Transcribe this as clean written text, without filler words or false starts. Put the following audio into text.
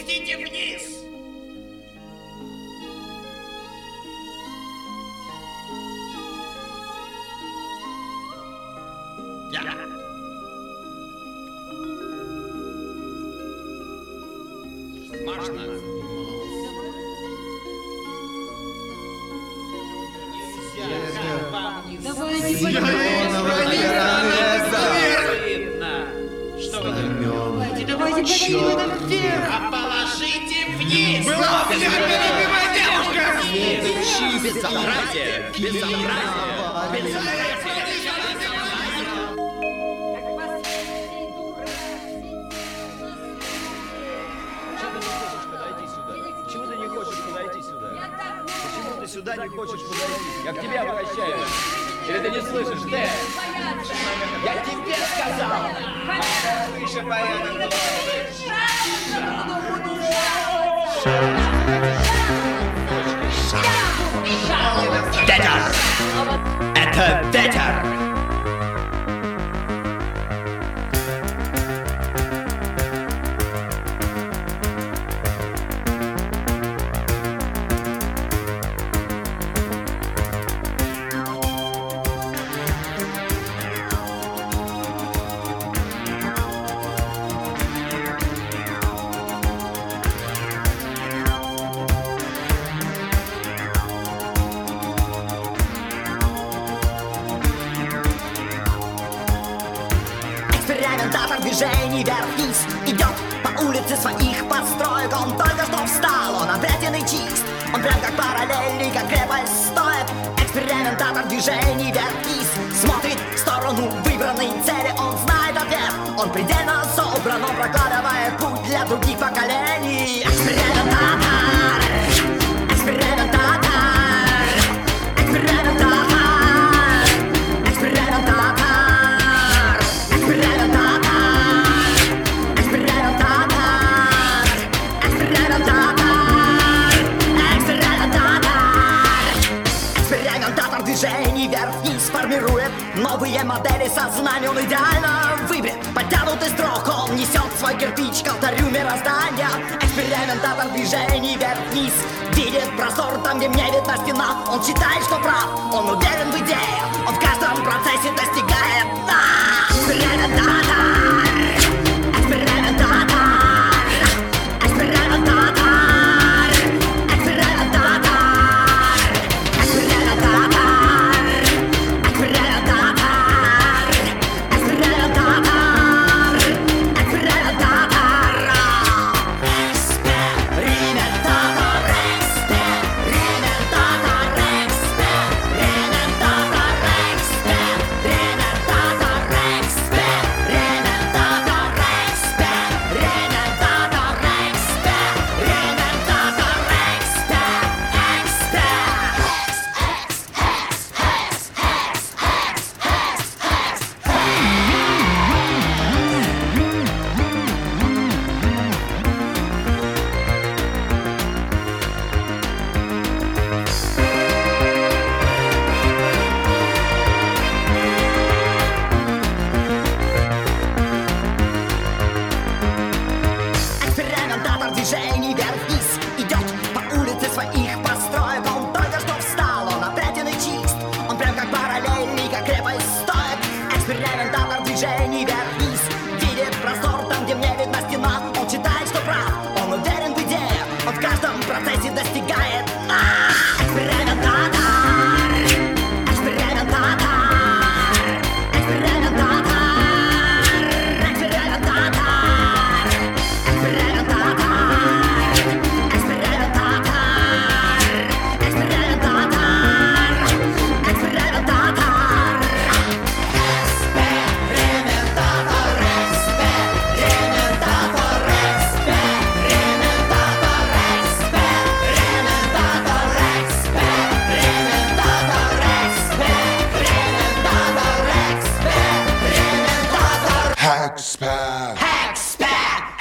Спустите вниз! Можно? Давайте вверх! А положите вниз! Была вся любимая девушка! Безобразие! Почему ты не хочешь подойти сюда? Почему ты сюда не хочешь подойти? Я к тебе обращаюсь. Или ты не слышишь, Дэд? Я тебе сказал! Выше поеду, Ветер! Это ветер! Экспериментатор движений вверх-вниз идет по улице своих построек. Он только что встал, он обряденный чист. Он прям как параллельный, как крепость стоит. Экспериментатор движений вверх-вниз смотрит в сторону выбранной цели. Он знает ответ, он предельно собран. Он прокладывает путь для других поколений. Экспериментатор, экспериментатор, экспериментатор. Движений вверх-вниз формирует новые модели сознания. Он идеально выбрит, подтянутый строк. Он несет свой кирпич к алтарю мироздания. Экспериментатор движений вверх-вниз видит простор там, где мне видна стена. Он считает, что прав, он уверен в идее. Он в каждом процессе достигает экспериментатор. Hackspad. Hackspad.